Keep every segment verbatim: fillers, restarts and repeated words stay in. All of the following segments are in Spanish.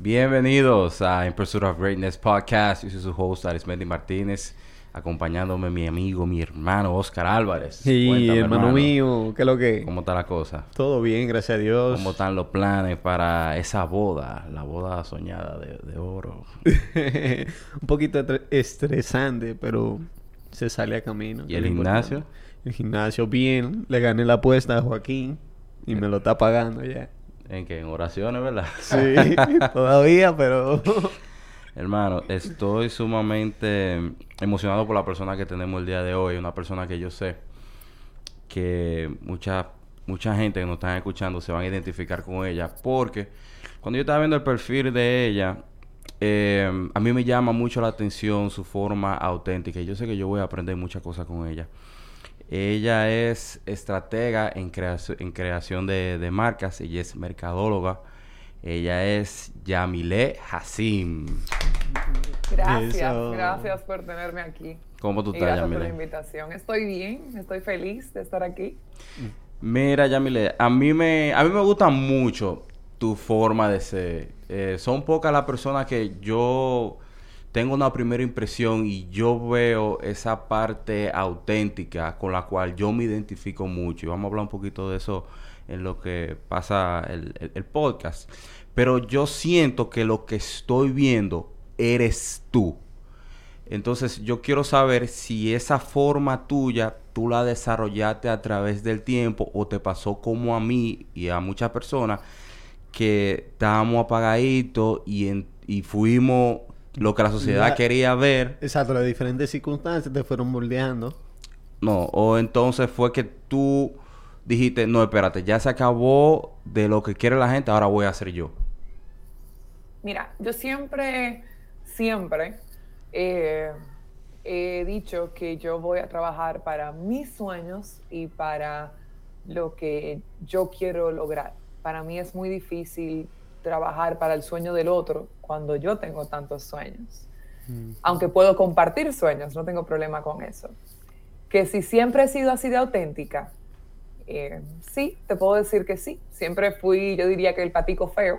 Bienvenidos a In Pursuit of Greatness Podcast. Yo soy su host, Arismendi Martínez, acompañándome mi amigo, mi hermano Oscar Álvarez. Sí, Cuéntame, hermano, hermano mío, ¿qué es lo que? ¿Cómo está la cosa? Todo bien, gracias a Dios. ¿Cómo están los planes para esa boda? La boda soñada de, de oro. Un poquito estre- estresante, pero se sale a camino. ¿Y el que es lo gimnasio? importante. El gimnasio, bien. Le gané la apuesta a Joaquín y me lo está pagando ya. ¿En qué? En oraciones, ¿verdad? Sí, todavía, pero... Hermano, estoy sumamente emocionado por la persona que tenemos el día de hoy. Una persona que yo sé que mucha, mucha gente que nos están escuchando se van a identificar con ella. Porque cuando yo estaba viendo el perfil de ella, eh, a mí me llama mucho la atención su forma auténtica. Y yo sé que yo voy a aprender muchas cosas con ella. Ella es estratega en, creación en creación de, de marcas. Ella es mercadóloga. Ella es Yamile Hassim. Gracias, Eso. gracias por tenerme aquí. ¿Cómo tú Y estás, gracias por la Yamile? invitación. Estoy bien, estoy feliz de estar aquí. Mira, Yamile, a mí me, a mí me gusta mucho tu forma de ser. Eh, son pocas las personas que yo tengo una primera impresión y yo veo esa parte auténtica con la cual yo me identifico mucho. Y vamos a hablar un poquito de eso en lo que pasa el, el, el podcast. Pero yo siento que lo que estoy viendo eres tú. Entonces yo quiero saber si esa forma tuya tú la desarrollaste a través del tiempo o te pasó como a mí y a muchas personas que estábamos apagaditos y, en, y fuimos lo que la sociedad La- quería ver. Exacto, las diferentes circunstancias te fueron moldeando. No, o entonces fue que tú dijiste, no, espérate, ya se acabó de lo que quiere la gente, ahora voy a hacer yo. Mira, yo siempre, siempre eh, he dicho que yo voy a trabajar para mis sueños y para lo que yo quiero lograr. Para mí es muy difícil trabajar para el sueño del otro cuando yo tengo tantos sueños. Mm. Aunque puedo compartir sueños, no tengo problema con eso. Que si siempre he sido así de auténtica, eh, sí, te puedo decir que sí. Siempre fui, yo diría que el patico feo.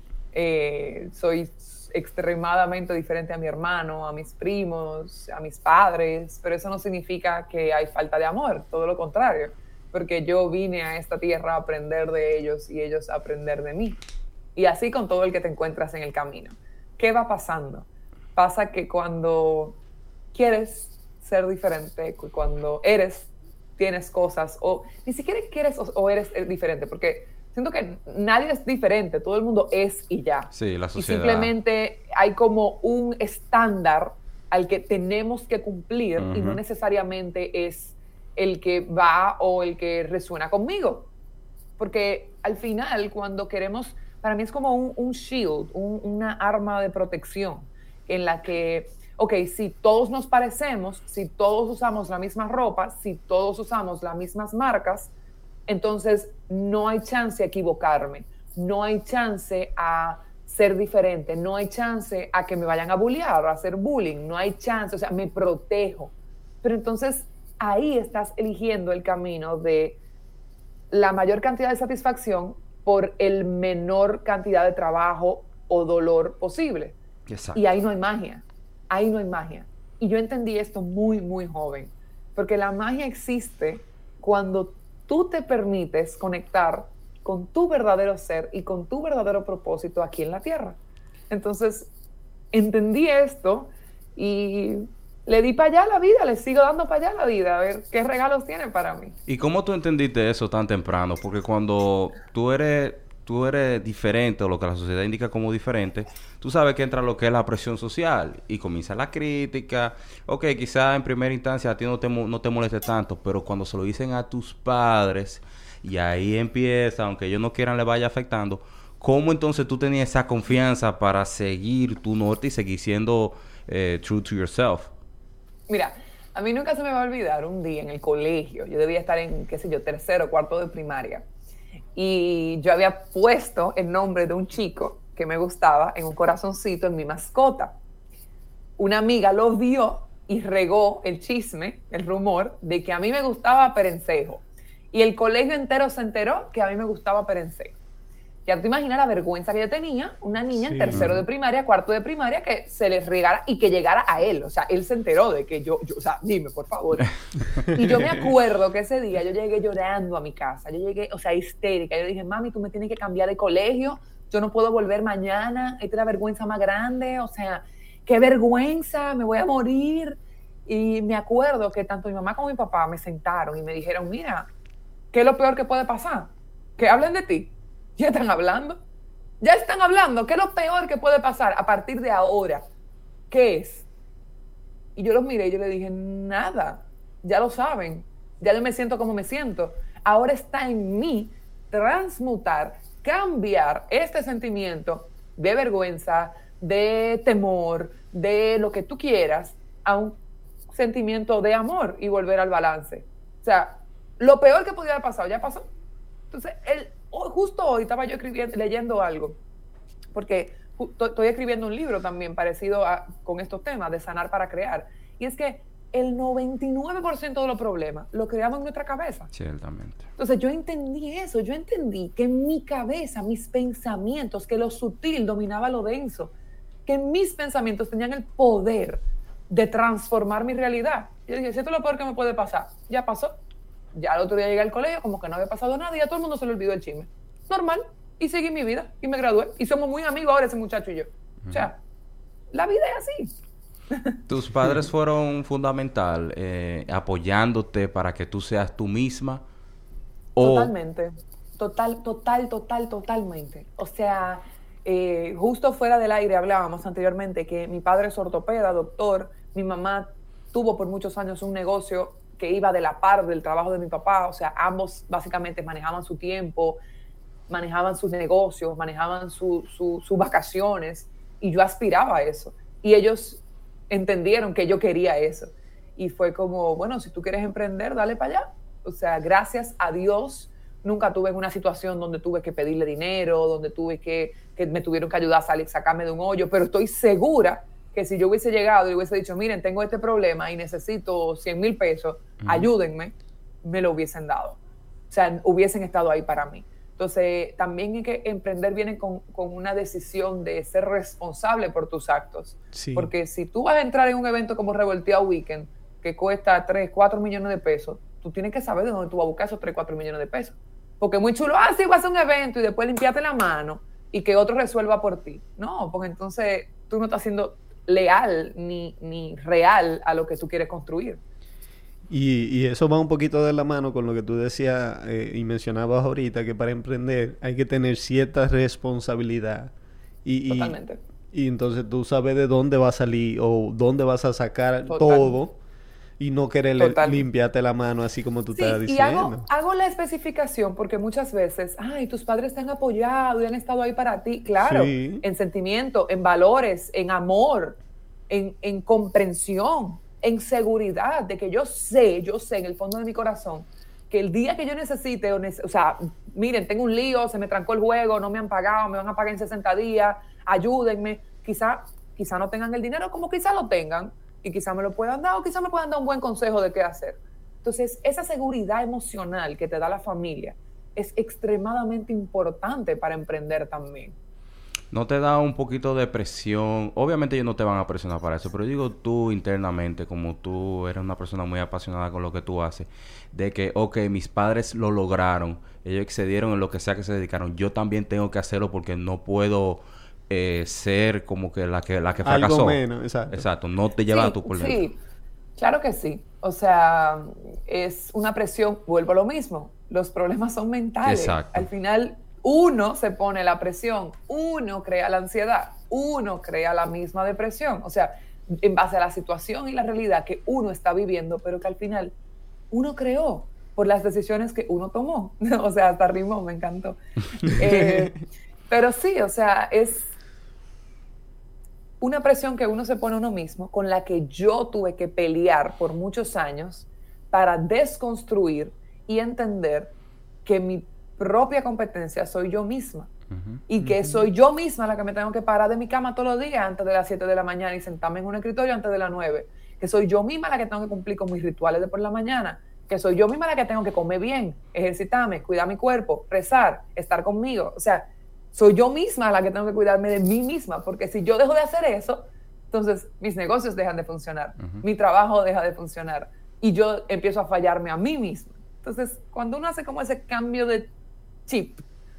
Eh, soy extremadamente diferente a mi hermano, a mis primos, a mis padres, pero eso no significa que hay falta de amor, todo lo contrario, porque yo vine a esta tierra a aprender de ellos y ellos a aprender de mí. Y así con todo el que te encuentras en el camino. ¿Qué va pasando? Pasa que cuando quieres ser diferente, cu- cuando eres, tienes cosas, o ni siquiera quieres o, o eres eh, diferente, porque siento que nadie es diferente, todo el mundo es y ya. Sí, la Y sociedad. simplemente hay como un estándar al que tenemos que cumplir y no Ujú. necesariamente es el que va o el que resuena conmigo. Porque al final, cuando queremos, para mí es como un, un shield, un- una arma de protección en la que, ok, si todos nos parecemos, si todos usamos la misma ropa, si todos usamos las mismas marcas, entonces no hay chance a equivocarme, no hay chance a ser diferente, no hay chance a que me vayan a bullear, a hacer bullying, no hay chance, o sea, me protejo. Pero entonces ahí estás eligiendo el camino de la mayor cantidad de satisfacción por el menor cantidad de trabajo o dolor posible. Exacto. Y ahí no hay magia, ahí no hay magia. Y yo entendí esto muy, muy joven, porque la magia existe cuando tú te permites conectar con tu verdadero ser y con tu verdadero propósito aquí en la Tierra. Entonces, entendí esto y le di para allá la vida, le sigo dando para allá la vida, a ver qué regalos tiene para mí. ¿Y cómo tú entendiste eso tan temprano? Porque cuando tú eres, tú eres diferente o lo que la sociedad indica como diferente, tú sabes que entra lo que es la presión social y comienza la crítica. Ok, quizás en primera instancia a ti no te, mo- no te moleste tanto, pero cuando se lo dicen a tus padres y ahí empieza, aunque ellos no quieran le vaya afectando, ¿cómo entonces tú tenías esa confianza para seguir tu norte y seguir siendo eh, true to yourself? Mira, a mí nunca se me va a olvidar un día en el colegio, yo debía estar en, qué sé yo, tercero, cuarto de primaria, y yo había puesto el nombre de un chico que me gustaba en un corazoncito en mi mascota. Una amiga lo vio y regó el chisme, el rumor, de que a mí me gustaba Perencejo. Y el colegio entero se enteró que a mí me gustaba Perencejo. Ya te imaginas la vergüenza que yo tenía, una niña Sí. en tercero de primaria, cuarto de primaria, que se les regara y que llegara a él. O sea, él se enteró de que yo, yo o sea, dime, por favor. Y yo me acuerdo que ese día yo llegué llorando a mi casa. Yo llegué, o sea, histérica. Yo dije, mami, tú me tienes que cambiar de colegio. Yo no puedo volver mañana. Esta es la vergüenza más grande. O sea, qué vergüenza, me voy a morir. Y me acuerdo que tanto mi mamá como mi papá me sentaron y me dijeron, mira, ¿qué es lo peor que puede pasar? Que hablen de ti. Ya están hablando. Ya están hablando. ¿Qué es lo peor que puede pasar a partir de ahora? ¿Qué es? Y yo los miré y yo le dije, nada. Ya lo saben. Ya yo me siento como me siento. Ahora está en mí transmutar, cambiar este sentimiento de vergüenza, de temor, de lo que tú quieras, a un sentimiento de amor y volver al balance. O sea, lo peor que podía haber pasado ya pasó. Entonces, el, justo hoy estaba yo escribiendo, leyendo algo, porque estoy escribiendo un libro también parecido a, con estos temas de sanar para crear. Y es que el noventa y nueve por ciento de los problemas lo creamos en nuestra cabeza. Ciertamente. Entonces yo entendí eso, yo entendí que en mi cabeza, mis pensamientos, que lo sutil dominaba lo denso, que mis pensamientos tenían el poder de transformar mi realidad. Yo dije, si esto es lo peor que me puede pasar, ya pasó. Ya el otro día llegué al colegio, como que no había pasado nada, y a todo el mundo se le olvidó el chisme. Normal. Y seguí mi vida, y me gradué. Y somos muy amigos ahora ese muchacho y yo. Uh-huh. O sea, la vida es así. ¿Tus padres fueron fundamental eh, apoyándote para que tú seas tú misma? O... Totalmente. Total, total, total, totalmente. O sea, eh, justo fuera del aire hablábamos anteriormente que mi padre es ortopeda, doctor. Mi mamá tuvo por muchos años un negocio que iba de la par del trabajo de mi papá. O sea, ambos básicamente manejaban su tiempo, manejaban sus negocios, manejaban su, su, sus vacaciones. Y yo aspiraba a eso. Y ellos entendieron que yo quería eso. Y fue como, bueno, si tú quieres emprender, dale para allá. O sea, gracias a Dios, nunca tuve en una situación donde tuve que pedirle dinero, donde tuve que, que me tuvieron que ayudar a salir, sacarme de un hoyo, pero estoy segura que si yo hubiese llegado y hubiese dicho, miren, tengo este problema y necesito cien mil pesos, uh-huh. ayúdenme, me lo hubiesen dado. O sea, hubiesen estado ahí para mí. Entonces, también es que emprender viene con, con una decisión de ser responsable por tus actos. Sí. Porque si tú vas a entrar en un evento como Revolteado Weekend, que cuesta tres, cuatro millones de pesos, tú tienes que saber de dónde tú vas a buscar esos tres, cuatro millones de pesos. Porque es muy chulo, ah, sí, vas a hacer un evento y después limpiarte la mano y que otro resuelva por ti. No, porque entonces tú no estás siendo leal ni, ni real a lo que tú quieres construir. Y, y eso va un poquito de la mano con lo que tú decías eh, y mencionabas ahorita, que para emprender hay que tener cierta responsabilidad. Y, Totalmente. Y, y entonces tú sabes de dónde va a salir o dónde vas a sacar Total. todo y no querer Total. limpiarte la mano así como tú sí, estás diciendo. Y hago, hago la especificación porque muchas veces, ay, tus padres te han apoyado y han estado ahí para ti. Claro, sí. En sentimiento, en valores, en amor, en, en comprensión, en seguridad de que yo sé, yo sé en el fondo de mi corazón que el día que yo necesite, o, nece- o sea, miren, tengo un lío, se me trancó el juego, no me han pagado, me van a pagar en sesenta días, ayúdenme, quizá, quizá no tengan el dinero como quizá lo tengan y quizá me lo puedan dar o quizá me puedan dar un buen consejo de qué hacer. Entonces, esa seguridad emocional que te da la familia es extremadamente importante para emprender también. ¿No te da un poquito de presión? Obviamente ellos no te van a presionar para eso, pero digo tú internamente, como tú eres una persona muy apasionada con lo que tú haces, de que, ok, mis padres lo lograron, ellos excedieron en lo que sea que se dedicaron, yo también tengo que hacerlo porque no puedo eh, ser como que la que, la que fracasó. Algo menos, exacto. Exacto, no te lleva sí, a tu por dentro. Sí, claro que sí. O sea, es una presión, vuelvo a lo mismo, los problemas son mentales. Exacto. Al final... uno se pone la presión, uno crea la ansiedad, uno crea la misma depresión. O sea, en base a la situación y la realidad que uno está viviendo, pero que al final uno creó por las decisiones que uno tomó. O sea, hasta rimó, me encantó. Eh, pero sí, o sea, es una presión que uno se pone a uno mismo, con la que yo tuve que pelear por muchos años para desconstruir y entender que mi propia competencia soy yo misma. Uh-huh. Y que uh-huh. soy yo misma la que me tengo que parar de mi cama todos los días antes de las siete de la mañana y sentarme en un escritorio antes de las nueve. Que soy yo misma la que tengo que cumplir con mis rituales de por la mañana. Que soy yo misma la que tengo que comer bien, ejercitarme, cuidar mi cuerpo, rezar, estar conmigo. O sea, Soy yo misma la que tengo que cuidarme de mí misma, porque si yo dejo de hacer eso, entonces mis negocios dejan de funcionar, uh-huh. mi trabajo deja de funcionar y yo empiezo a fallarme a mí misma. Entonces, cuando uno hace como ese cambio de chip,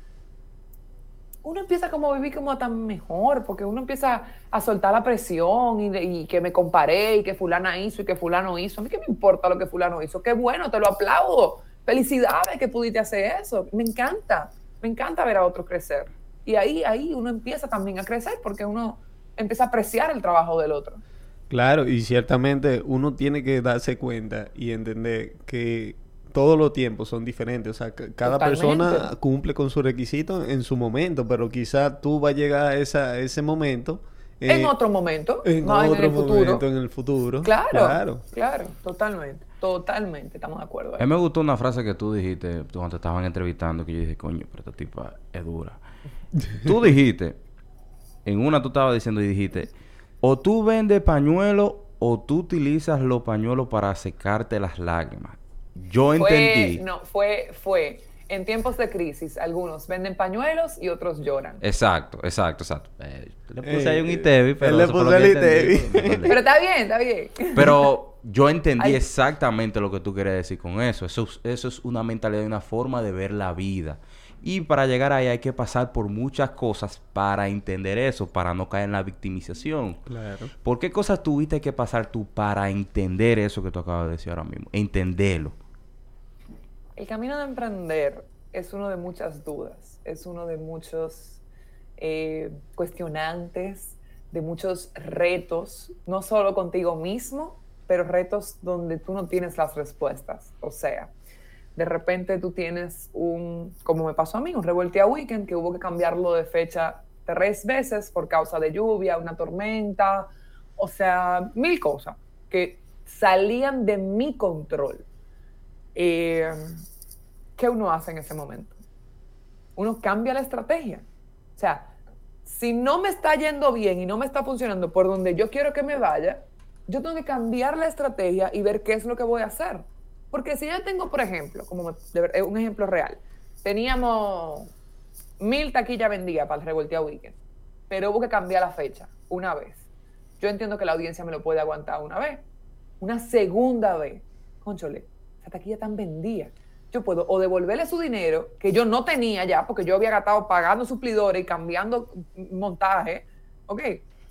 uno empieza como a vivir como tan mejor, porque uno empieza a soltar la presión y, de, y que me comparé y que fulana hizo y que fulano hizo. A mí qué me importa lo que fulano hizo, qué bueno, te lo aplaudo. Felicidades que pudiste hacer eso. Me encanta, me encanta ver a otros crecer. Y ahí, ahí uno empieza también a crecer porque uno empieza a apreciar el trabajo del otro. Claro, y ciertamente uno tiene que darse cuenta y entender que todos los tiempos son diferentes. O sea, c- cada Totalmente. persona cumple con su requisito en su momento, pero quizás tú vas a llegar a esa, ese momento. Eh, en otro momento. En no, otro en el momento, futuro. en el futuro. Claro, Claro. claro, totalmente. Totalmente, estamos de acuerdo. A mí me gustó una frase que tú dijiste cuando te estaban entrevistando, que yo dije, coño, pero esta tipa es dura. Tú dijiste, en una tú estabas diciendo y dijiste, o tú vendes pañuelos o tú utilizas los pañuelos para secarte las lágrimas. Yo fue, entendí. No, fue, fue, en tiempos de crisis, algunos venden pañuelos y otros lloran. Exacto, exacto, exacto. Eh, le puse Eh, ahí un Itevi, pero él le eso fue puso lo que el entendí. Itevi. Pero está bien, está bien. Pero yo entendí Ay. exactamente lo que tú querías decir con eso. Eso, es- eso es una mentalidad y una forma de ver la vida. Y para llegar ahí hay que pasar por muchas cosas para entender eso, para no caer en la victimización. Claro. ¿Por qué cosas tuviste que pasar tú para entender eso que tú acabas de decir ahora mismo? Entenderlo. El camino de emprender es uno de muchas dudas, es uno de muchos eh, cuestionantes, de muchos retos, no solo contigo mismo, pero retos donde tú no tienes las respuestas. O sea, de repente tú tienes un, como me pasó a mí, un revoltea weekend que hubo que cambiarlo de fecha tres veces por causa de lluvia, una tormenta, o sea, mil cosas que salían de mi control. Eh, ¿Qué uno hace en ese momento? Uno cambia la estrategia. O sea, si no me está yendo bien y no me está funcionando por donde yo quiero que me vaya, yo tengo que cambiar la estrategia y ver qué es lo que voy a hacer. Porque si yo tengo, por ejemplo, como me, de, un ejemplo real, teníamos mil taquillas vendidas para el Revoltea Weekend, pero hubo que cambiar la fecha una vez. Yo entiendo que la audiencia me lo puede aguantar una vez. Una segunda vez, cónchole, esa taquilla tan vendida. Yo puedo o devolverle su dinero, que yo no tenía ya, porque yo había gastado pagando suplidores y cambiando montaje, ¿ok?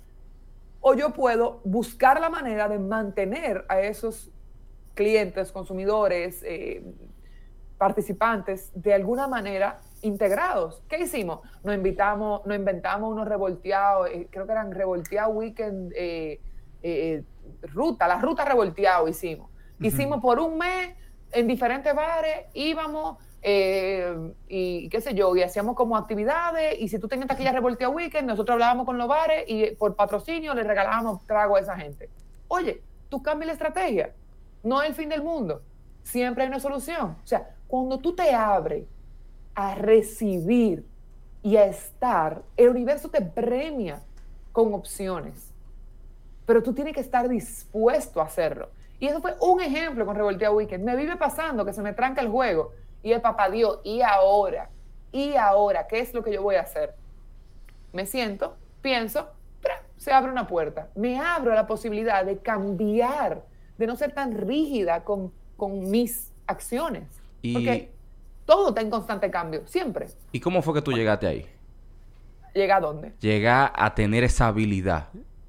O yo puedo buscar la manera de mantener a esos clientes, consumidores, eh, participantes, de alguna manera integrados. ¿Qué hicimos? Nos invitamos, nos inventamos unos revolteados, eh, creo que eran revolteados weekend, eh, eh, ruta, la ruta revolteado hicimos. Uh-huh. Hicimos por un mes en diferentes bares, íbamos eh, y qué sé yo, y hacíamos como actividades, y si tú tenías taquilla revolteado weekend, nosotros hablábamos con los bares y por patrocinio le regalábamos trago a esa gente. Oye, tú cambias la estrategia. No es el fin del mundo. Siempre hay una solución. O sea, cuando tú te abres a recibir y a estar, el universo te premia con opciones. Pero tú tienes que estar dispuesto a hacerlo. Y eso fue un ejemplo con Revoltea Weekend. Me vive pasando que se me tranca el juego. Y el papá Dios, ¿y ahora? ¿Y ahora? ¿Qué es lo que yo voy a hacer? Me siento, pienso, ¡prum! Se abre una puerta. Me abro a la posibilidad de cambiar, de no ser tan rígida con, con mis acciones. Y... Porque todo está en constante cambio, siempre. ¿Y cómo fue que tú llegaste ahí? ¿Llega a dónde? Llega a tener esa habilidad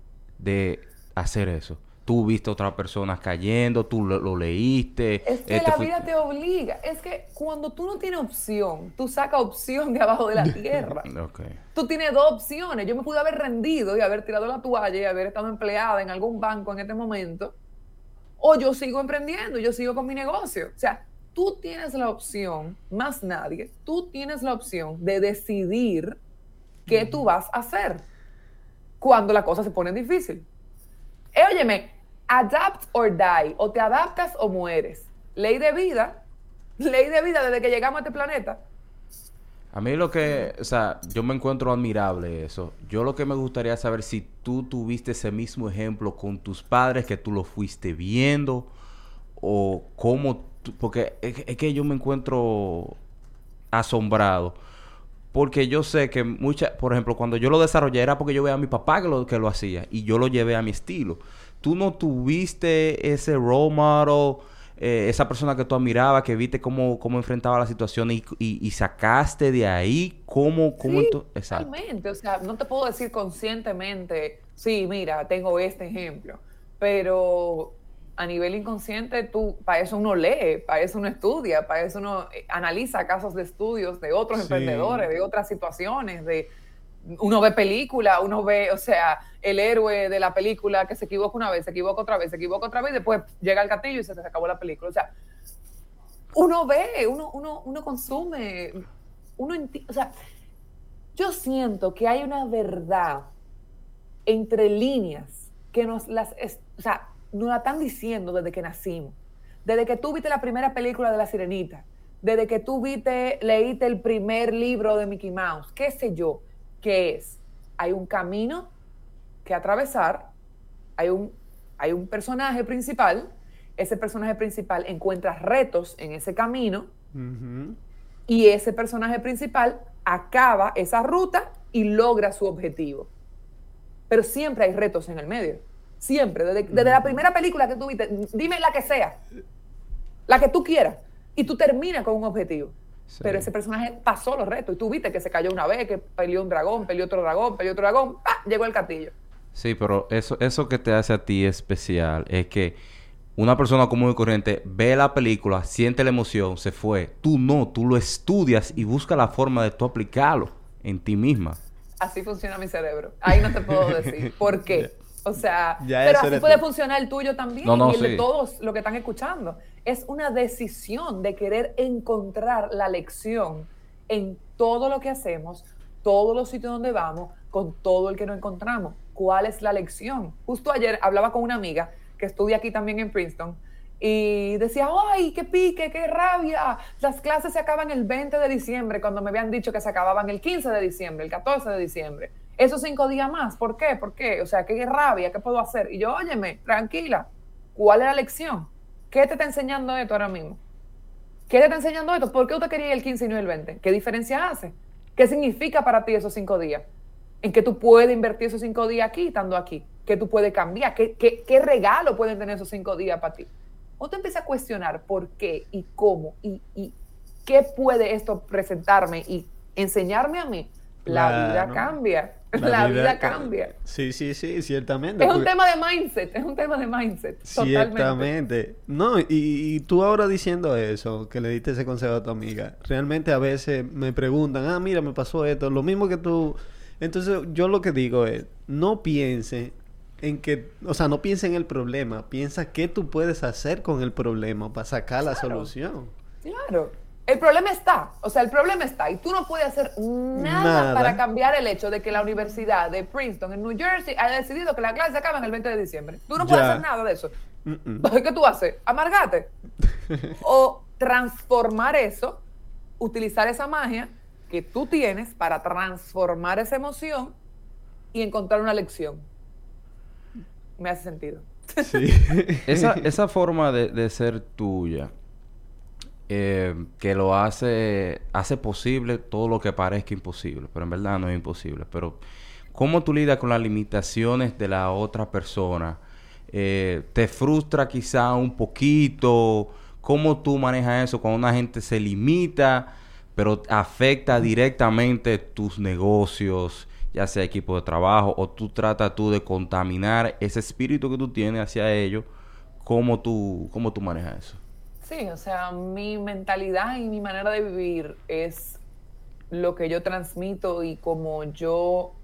de hacer eso. Tú viste a otras personas cayendo, tú lo, lo leíste. Es que este la fue... vida te obliga. Es que cuando tú no tienes opción, tú sacas opción de abajo de la tierra. Okay. Tú tienes dos opciones. Yo me pude haber rendido y haber tirado la toalla y haber estado empleada en algún banco en este momento. O yo sigo emprendiendo, yo sigo con mi negocio. O sea, tú tienes la opción, más nadie, tú tienes la opción de decidir qué mm. tú vas a hacer cuando la cosa se pone difícil. Eh, óyeme, adapt or die, o te adaptas o mueres. Ley de vida, ley de vida desde que llegamos a este planeta. A mí lo que, o sea, yo me encuentro admirable eso. Yo lo que me gustaría saber si tú tuviste ese mismo ejemplo con tus padres, que tú lo fuiste viendo, o cómo, tú, porque es, es que yo me encuentro asombrado Porque yo sé que muchas, por ejemplo, cuando yo lo desarrollé era porque yo veía a mi papá que lo, que lo hacía y yo lo llevé a mi estilo. Tú no tuviste ese role model, eh, esa persona que tú admirabas, que viste cómo, cómo enfrentaba la situación y, y, y sacaste de ahí cómo... cómo Sí, ento- Exacto. totalmente. O sea, no te puedo decir conscientemente, sí, mira, tengo este ejemplo, pero a nivel inconsciente, tú, para eso uno lee, para eso uno estudia, para eso uno eh, analiza casos de estudios de otros Sí. emprendedores, de otras situaciones, de uno ve película, uno ve, o sea, el héroe de la película que se equivoca una vez, se equivoca otra vez, se equivoca otra vez, y después llega el gatillo y se te acabó la película. O sea, uno ve, uno, uno, uno consume, uno enti- o sea, yo siento que hay una verdad entre líneas que nos las, es- o sea, nos la están diciendo desde que nacimos. Desde que tú viste la primera película de La Sirenita, desde que tú viste, leíste el primer libro de Mickey Mouse, qué sé yo, qué es. Hay un camino que atravesar, hay un, hay un personaje principal, ese personaje principal encuentra retos en ese camino, Ujú. y ese personaje principal acaba esa ruta y logra su objetivo. Pero siempre hay retos en el medio. Siempre. Desde, desde la primera película que tú viste, dime la que sea, la que tú quieras, y tú terminas con un objetivo. Sí. Pero ese personaje pasó los retos y tú viste que se cayó una vez, que peleó un dragón, peleó otro dragón, peleó otro dragón, ¡pah! Llegó el castillo. Sí, pero eso, eso que te hace a ti especial es que una persona común y corriente ve la película, siente la emoción, se fue. Tú no, tú lo estudias y buscas la forma de tú aplicarlo en ti misma. Así funciona mi cerebro. Ahí no te puedo decir por qué. O sea, Ya pero eso así eres puede tú. funcionar el tuyo también, No, no, y el de sí. todos los que están escuchando. Es una decisión de querer encontrar la lección en todo lo que hacemos, todos los sitios donde vamos, con todo el que nos encontramos. ¿Cuál es la lección? Justo ayer hablaba con una amiga que estudia aquí también en Princeton y decía, ¡ay, qué pique, qué rabia! Las clases se acaban el veinte de diciembre, cuando me habían dicho que se acababan el quince de diciembre, el catorce de diciembre. Esos cinco días más, ¿por qué? ¿Por qué? O sea, qué rabia, ¿qué puedo hacer? Y yo, óyeme, tranquila, ¿cuál es la lección? ¿Qué te está enseñando esto ahora mismo? ¿Qué te está enseñando esto? ¿Por qué usted quería ir el quince y no el veinte? ¿Qué diferencia hace? ¿Qué significa para ti esos cinco días? ¿En qué tú puedes invertir esos cinco días aquí, estando aquí? ¿Qué tú puedes cambiar? ¿Qué, qué, qué regalo pueden tener esos cinco días para ti? O te empiezas a cuestionar por qué y cómo y, y qué puede esto presentarme y enseñarme a mí. La Claro. vida cambia. La, La vida, vida cambia. ca- Sí, sí, sí, ciertamente. Es un porque- tema de mindset, es un tema de mindset. Totalmente. Ciertamente. No, y, y tú ahora diciendo eso, que le diste ese consejo a tu amiga, realmente a veces me preguntan, ah, mira, me pasó esto, lo mismo que tú. Entonces, yo lo que digo es, no piense en que, o sea, no piense en el problema, piensa qué tú puedes hacer con el problema para sacar la Claro. solución. Claro. El problema está, o sea, el problema está y tú no puedes hacer nada, Nada. para cambiar el hecho de que la Universidad de Princeton en New Jersey haya decidido que la clase se acaba en el veinte de diciembre. Tú no puedes Ya. hacer nada de eso. Mm-mm. ¿Qué tú haces? Amargate. O transformar eso, utilizar esa magia que tú tienes para transformar esa emoción y encontrar una lección. Me hace sentido. Sí. Esa, esa forma de, de ser tuya, eh, que lo hace, hace posible todo lo que parezca imposible, pero en verdad no es imposible. Pero, ¿cómo tú lidias con las limitaciones de la otra persona? Eh, ¿te frustra quizá un poquito? ¿Cómo tú manejas eso cuando una gente se limita, pero afecta directamente tus negocios, ya sea equipo de trabajo, o tú tratas tú de contaminar ese espíritu que tú tienes hacia ellos? ¿Cómo tú, cómo tú manejas eso? Sí, o sea, mi mentalidad y mi manera de vivir es lo que yo transmito y como yo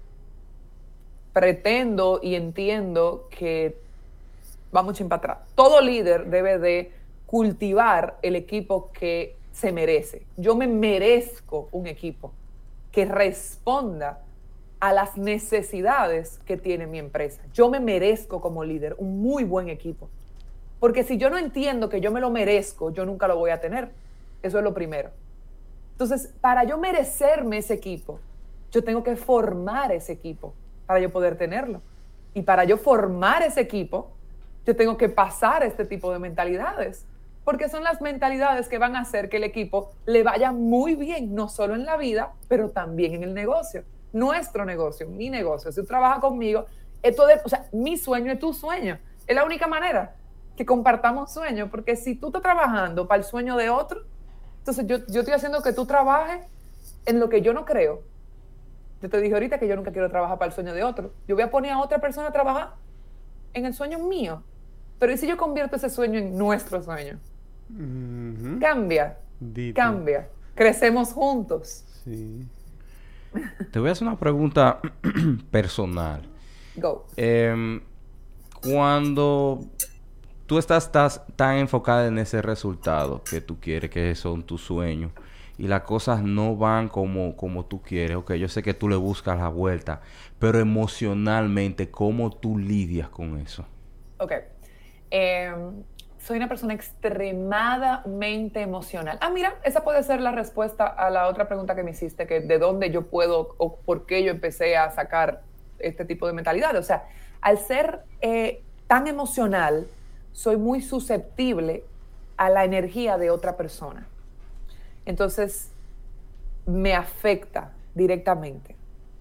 pretendo y entiendo que vamos chin para atrás. Todo líder debe de cultivar el equipo que se merece. Yo me merezco un equipo que responda a las necesidades que tiene mi empresa. Yo me merezco como líder un muy buen equipo. Porque si yo no entiendo que yo me lo merezco, yo nunca lo voy a tener. Eso es lo primero. Entonces, para yo merecerme ese equipo, yo tengo que formar ese equipo para yo poder tenerlo. Y para yo formar ese equipo, yo tengo que pasar este tipo de mentalidades. Porque son las mentalidades que van a hacer que el equipo le vaya muy bien, no solo en la vida, pero también en el negocio. Nuestro negocio, mi negocio. Si tú trabajas conmigo, esto de, o sea, mi sueño es tu sueño. Es la única manera que compartamos sueños, porque si tú estás trabajando para el sueño de otro, entonces yo, yo estoy haciendo que tú trabajes en lo que yo no creo. Yo te dije ahorita que yo nunca quiero trabajar para el sueño de otro. Yo voy a poner a otra persona a trabajar en el sueño mío. Pero ¿y si yo convierto ese sueño en nuestro sueño? Uh-huh. Cambia, Dito. cambia. Crecemos juntos. Sí. Te voy a hacer una pregunta personal. Go. Eh, cuando tú estás, estás tan enfocada en ese resultado que tú quieres, que son tus sueños, y las cosas no van como, como tú quieres, ok, yo sé que tú le buscas la vuelta, pero emocionalmente, ¿cómo tú lidias con eso? Ok. Eh, soy una persona extremadamente emocional. Ah, mira, esa puede ser la respuesta a la otra pregunta que me hiciste, que de dónde yo puedo o por qué yo empecé a sacar este tipo de mentalidad. O sea, al ser eh, tan emocional, soy muy susceptible a la energía de otra persona. Entonces, me afecta directamente.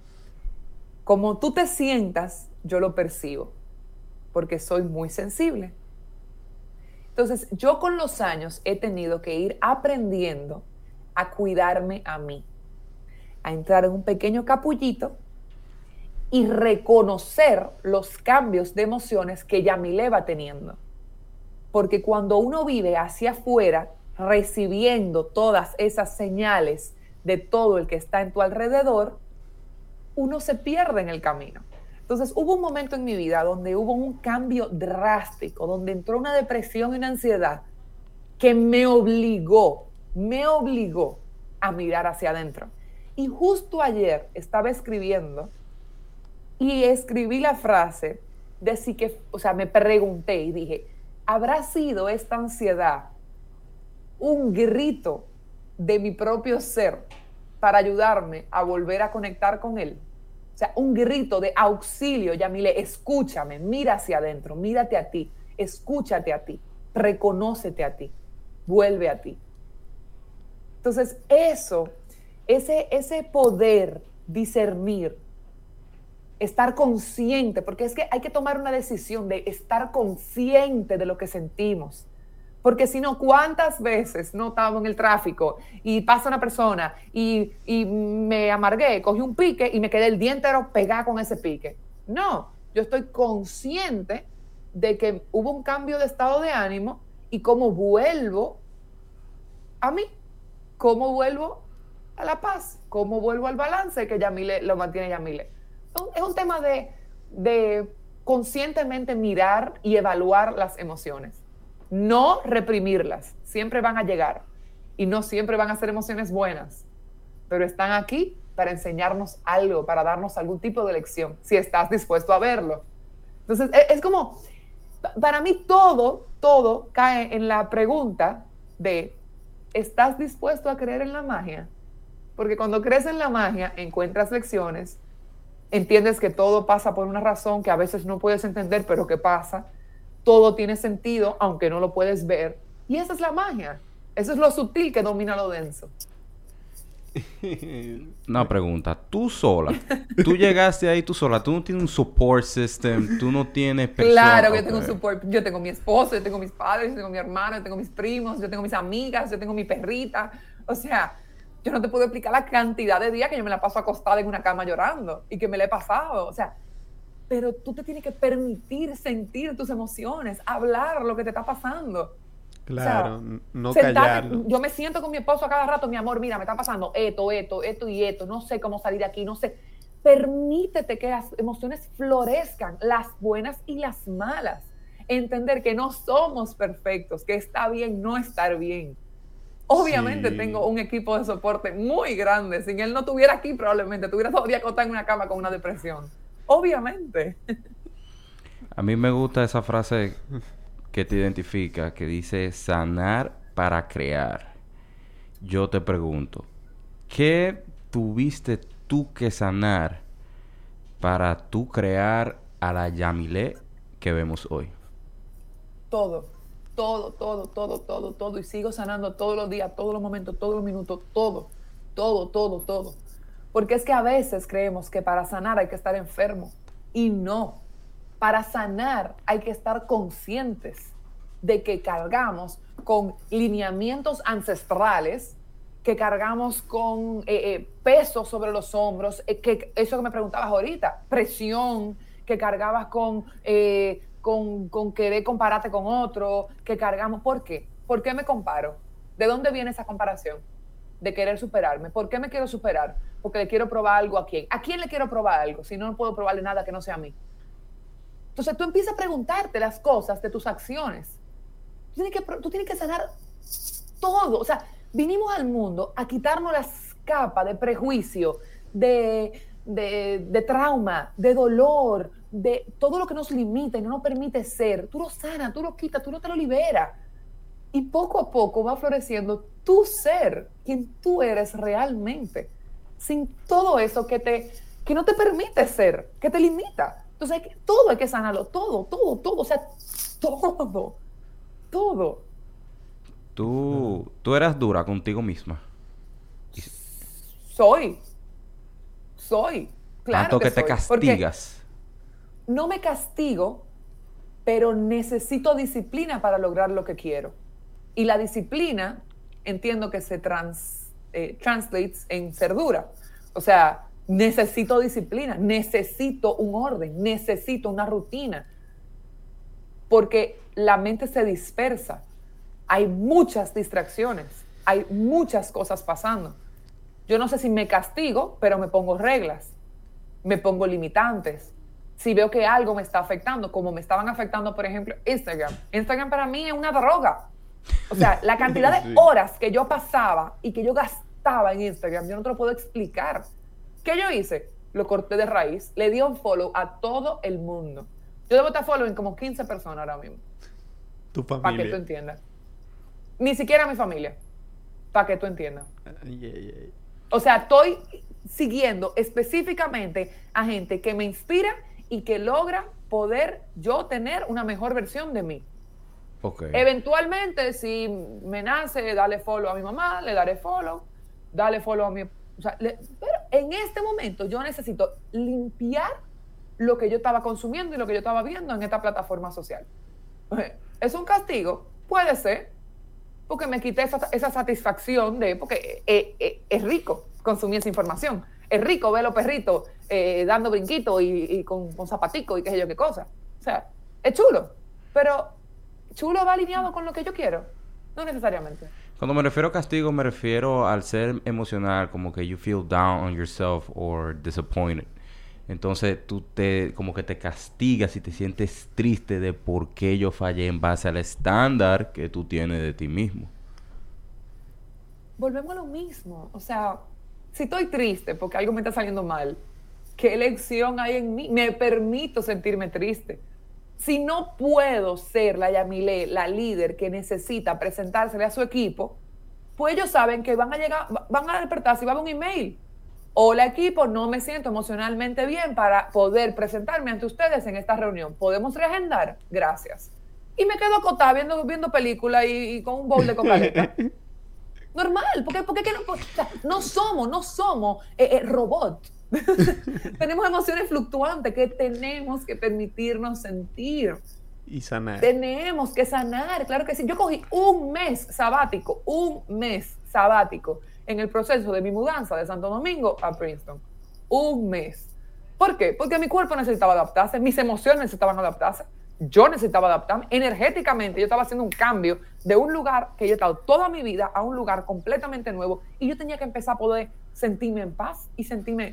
Como tú te sientas, yo lo percibo, porque soy muy sensible. Entonces, yo con los años he tenido que ir aprendiendo a cuidarme a mí, a entrar en un pequeño capullito y reconocer los cambios de emociones que Yamile va teniendo. Porque cuando uno vive hacia afuera, recibiendo todas esas señales de todo el que está en tu alrededor, uno se pierde en el camino. Entonces, hubo un momento en mi vida donde hubo un cambio drástico, donde entró una depresión y una ansiedad que me obligó, me obligó a mirar hacia adentro. Y justo ayer estaba escribiendo y escribí la frase de sí que, o sea, me pregunté y dije, ¿habrá sido esta ansiedad un grito de mi propio ser para ayudarme a volver a conectar con él? O sea, un grito de auxilio, Yamile, escúchame, mira hacia adentro, mírate a ti, escúchate a ti, reconócete a ti, vuelve a ti. Entonces, eso, ese, ese poder discernir, estar consciente, porque es que hay que tomar una decisión de estar consciente de lo que sentimos. Porque si no, ¿cuántas veces no estábamos en el tráfico y pasa una persona y, y me amargué, cogí un pique y me quedé el día entero pegada con ese pique? No, yo estoy consciente de que hubo un cambio de estado de ánimo y cómo vuelvo a mí, cómo vuelvo a la paz, cómo vuelvo al balance que Yamile lo mantiene Yamile. Es un tema de, de conscientemente mirar y evaluar las emociones. No reprimirlas, siempre van a llegar y no siempre van a ser emociones buenas, pero están aquí para enseñarnos algo, para darnos algún tipo de lección, si estás dispuesto a verlo. Entonces, es como, para mí todo, todo cae en la pregunta de, ¿estás dispuesto a creer en la magia? Porque cuando crees en la magia, encuentras lecciones, entiendes que todo pasa por una razón que a veces no puedes entender, pero que pasa. Todo tiene sentido, aunque no lo puedes ver. Y esa es la magia. Eso es lo sutil que domina lo denso. Una pregunta. Tú sola. Tú llegaste ahí tú sola. Tú no tienes un support system. Tú no tienes personas. Claro que okay. yo tengo un support. Yo tengo mi esposo, yo tengo mis padres, yo tengo mi hermano, yo tengo mis primos, yo tengo mis amigas, yo tengo mi perrita. O sea, yo no te puedo explicar la cantidad de días que yo me la paso acostada en una cama llorando y que me la he pasado. O sea, pero tú te tienes que permitir sentir tus emociones, hablar lo que te está pasando. Claro, o sea, no sentarte, callarlo. Yo me siento con mi esposo a cada rato, mi amor, mira, me está pasando esto, esto, esto y esto, no sé cómo salir de aquí, no sé. Permítete que las emociones florezcan, las buenas y las malas. Entender que no somos perfectos, que está bien no estar bien. Obviamente sí. Tengo un equipo de soporte muy grande. Sin él no estuviera aquí, probablemente estuviera todo el día acostado en una cama con una depresión. Obviamente. A mí me gusta esa frase que te identifica, que dice sanar para crear. Yo te pregunto, ¿qué tuviste tú que sanar para tú crear a la Yamile que vemos hoy? Todo. todo, todo, todo, todo, todo, y sigo sanando todos los días, todos los momentos, todos los minutos, todo, todo, todo, todo. Porque es que a veces creemos que para sanar hay que estar enfermo, y no. Para sanar hay que estar conscientes de que cargamos con lineamientos ancestrales, que cargamos con eh, eh, peso sobre los hombros, eh, que eso que me preguntabas ahorita, presión, que cargabas con, eh, con, con querer compararte con otro, que cargamos. ¿Por qué? ¿Por qué me comparo? ¿De dónde viene esa comparación? De querer superarme. ¿Por qué me quiero superar? Porque le quiero probar algo a quién. ¿A quién le quiero probar algo? Si no, no puedo probarle nada que no sea a mí. Entonces tú empiezas a preguntarte las cosas de tus acciones. Tú tienes que, tú tienes que sanar todo. O sea, vinimos al mundo a quitarnos las capas de prejuicio, de, de, de trauma, de dolor, de todo lo que nos limita y no nos permite ser. Tú lo sanas, tú lo quitas, tú no te lo liberas. Y poco a poco va floreciendo tu ser, quien tú eres realmente, sin todo eso que, te, que no te permite ser, que te limita. Entonces hay que, todo hay que sanarlo, todo, todo, todo, o sea, todo, todo. Tú, tú eras dura contigo misma. Soy, soy, claro Tanto que, que te soy, castigas. No me castigo, pero necesito disciplina para lograr lo que quiero. Y la disciplina, entiendo que se trans, eh, translates en ser dura. O sea, necesito disciplina, necesito un orden, necesito una rutina. Porque la mente se dispersa. Hay muchas distracciones, hay muchas cosas pasando. Yo no sé si me castigo, pero me pongo reglas, me pongo limitantes. Si veo que algo me está afectando, como me estaban afectando, por ejemplo, Instagram. Instagram para mí es una droga. O sea, la cantidad de horas que yo pasaba y que yo gastaba en Instagram, yo no te lo puedo explicar. ¿Qué yo hice? Lo corté de raíz, le di un follow a todo el mundo. Yo debo estar following como quince personas ahora mismo. Tu familia. Para que tú entiendas. Ni siquiera mi familia. Para que tú entiendas. Yeah, yeah. O sea, estoy siguiendo específicamente a gente que me inspira y que logra poder yo tener una mejor versión de mí. Okay. Eventualmente, si me nace, darle follow a mi mamá, le daré follow, darle follow a mi... O sea, le, pero en este momento yo necesito limpiar lo que yo estaba consumiendo y lo que yo estaba viendo en esta plataforma social. ¿Es un castigo? Puede ser, porque me quité esa, esa satisfacción de... Porque es, es, es rico consumir esa información. Es rico ver a los perritos eh, dando brinquitos y, y con, con zapaticos y qué sé yo qué cosa. O sea, es chulo, pero chulo va alineado con lo que yo quiero. No necesariamente. Cuando me refiero a castigo, me refiero al ser emocional, como que you feel down on yourself or disappointed. Entonces tú te, como que te castigas y te sientes triste de por qué yo fallé en base al estándar que tú tienes de ti mismo. Volvemos a lo mismo. O sea, si estoy triste porque algo me está saliendo mal, ¿qué elección hay en mí? Me permito sentirme triste. Si no puedo ser la Yamile, la líder que necesita presentársele a su equipo, pues ellos saben que van a llegar, van a despertarse y va a haber un email. Hola equipo, no me siento emocionalmente bien para poder presentarme ante ustedes en esta reunión. ¿Podemos reagendar? Gracias. Y me quedo acotada viendo, viendo películas y, y con un bowl de coca-cola. Normal, porque, porque que no, o sea, no somos, no somos eh, eh, robots. Tenemos emociones fluctuantes que tenemos que permitirnos sentir. Y sanar. Tenemos que sanar, claro que sí. Yo cogí un mes sabático, un mes sabático en el proceso de mi mudanza de Santo Domingo a Princeton. Un mes. ¿Por qué? Porque mi cuerpo necesitaba adaptarse, mis emociones necesitaban adaptarse, yo necesitaba adaptarme. Energéticamente yo estaba haciendo un cambio de un lugar que yo he estado toda mi vida a un lugar completamente nuevo y yo tenía que empezar a poder sentirme en paz y sentirme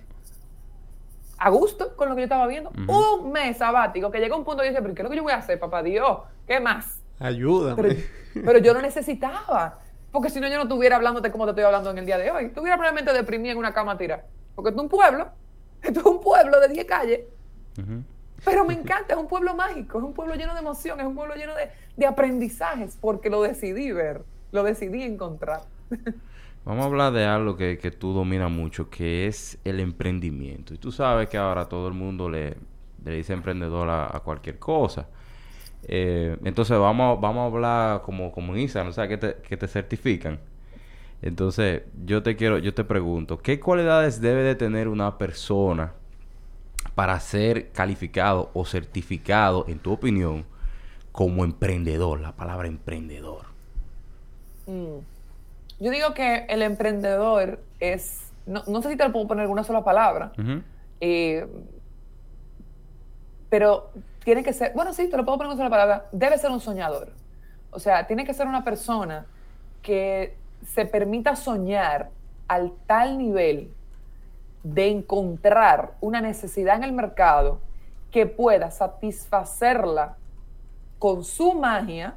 a gusto con lo que yo estaba viendo. Uh-huh. Un mes sabático que llegó un punto y yo dije, pero ¿qué es lo que yo voy a hacer, papá Dios? ¿Qué más? Ayúdame. Pero, pero yo lo necesitaba. Porque si no, yo no estuviera hablándote como te estoy hablando en el día de hoy. Estuviera probablemente deprimida en una cama tirada. Porque esto es un pueblo. Esto es un pueblo de diez calles. Uh-huh. Pero me encanta. Es un pueblo mágico. Es un pueblo lleno de emoción. Es un pueblo lleno de, de aprendizajes. Porque lo decidí ver. Lo decidí encontrar. Vamos a hablar de algo que, que tú dominas mucho, que es el emprendimiento. Y tú sabes que ahora todo el mundo le, le dice emprendedor a, a cualquier cosa. Eh, entonces vamos, vamos a hablar como, como en Instagram, o sea, que te, que te certifican. Entonces, yo te quiero, yo te pregunto, ¿qué cualidades debe de tener una persona para ser calificado o certificado, en tu opinión, como emprendedor? La palabra emprendedor. Mm. Yo digo que el emprendedor es, no, no sé si te lo puedo poner una sola palabra, Uh-huh. eh, pero tiene que ser, bueno, sí, te lo puedo poner una sola palabra, debe ser un soñador. O sea, tiene que ser una persona que se permita soñar al tal nivel de encontrar una necesidad en el mercado que pueda satisfacerla con su magia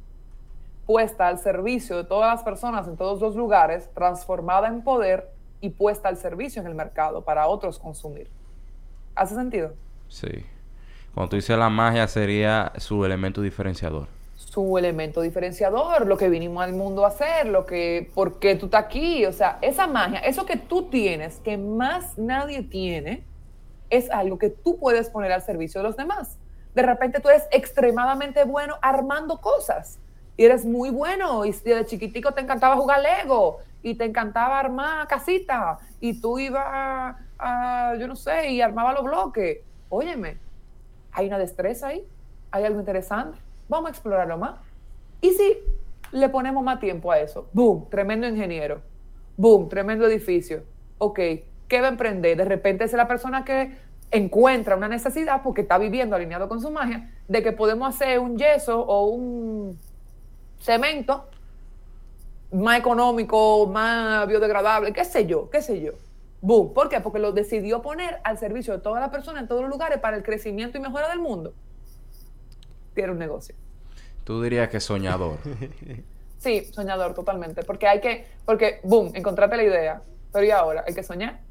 puesta al servicio de todas las personas en todos los lugares, transformada en poder y puesta al servicio en el mercado para otros consumir. ¿Hace sentido? Sí. Cuando tú dices la magia, sería su elemento diferenciador. Su elemento diferenciador, lo que vinimos al mundo a hacer, lo que, por qué tú estás aquí, o sea, esa magia, eso que tú tienes, que más nadie tiene, es algo que tú puedes poner al servicio de los demás. De repente tú eres extremadamente bueno armando cosas, y eres muy bueno, y desde chiquitico te encantaba jugar Lego, y te encantaba armar casitas, y tú ibas a, a, yo no sé, y armaba los bloques. Óyeme, hay una destreza ahí, hay algo interesante, vamos a explorarlo más. Y si le ponemos más tiempo a eso, boom, tremendo ingeniero, boom, tremendo edificio, ok, ¿qué va a emprender? De repente es la persona que encuentra una necesidad porque está viviendo alineado con su magia, de que podemos hacer un yeso o un cemento más económico, más biodegradable, qué sé yo, qué sé yo. Boom. ¿Por qué? Porque lo decidió poner al servicio de toda la persona en todos los lugares para el crecimiento y mejora del mundo. Tiene un negocio. Tú dirías que soñador. Sí, soñador totalmente. Porque hay que, porque, boom, encontraste la idea. Pero ¿y ahora? Hay que soñar.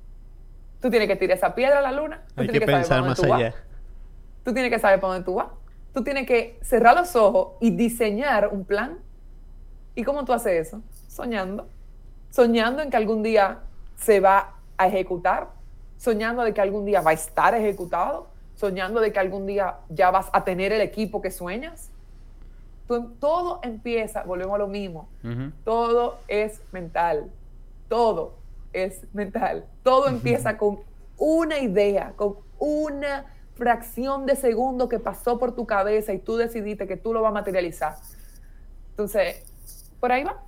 Tú tienes que tirar esa piedra a la luna. Tú Hay tienes que saber pensar para más dónde tú allá. vas. Tú tienes que saber para dónde tú vas. Tú tienes que cerrar los ojos y diseñar un plan. ¿Y cómo tú haces eso? Soñando. Soñando en que algún día se va a ejecutar. Soñando de que algún día va a estar ejecutado. Soñando de que algún día ya vas a tener el equipo que sueñas. Tú, todo empieza, volvemos a lo mismo. Uh-huh. Todo es mental. Todo es mental. Todo empieza con una idea, con una fracción de segundo que pasó por tu cabeza y tú decidiste que tú lo vas a materializar. Entonces, por ahí va.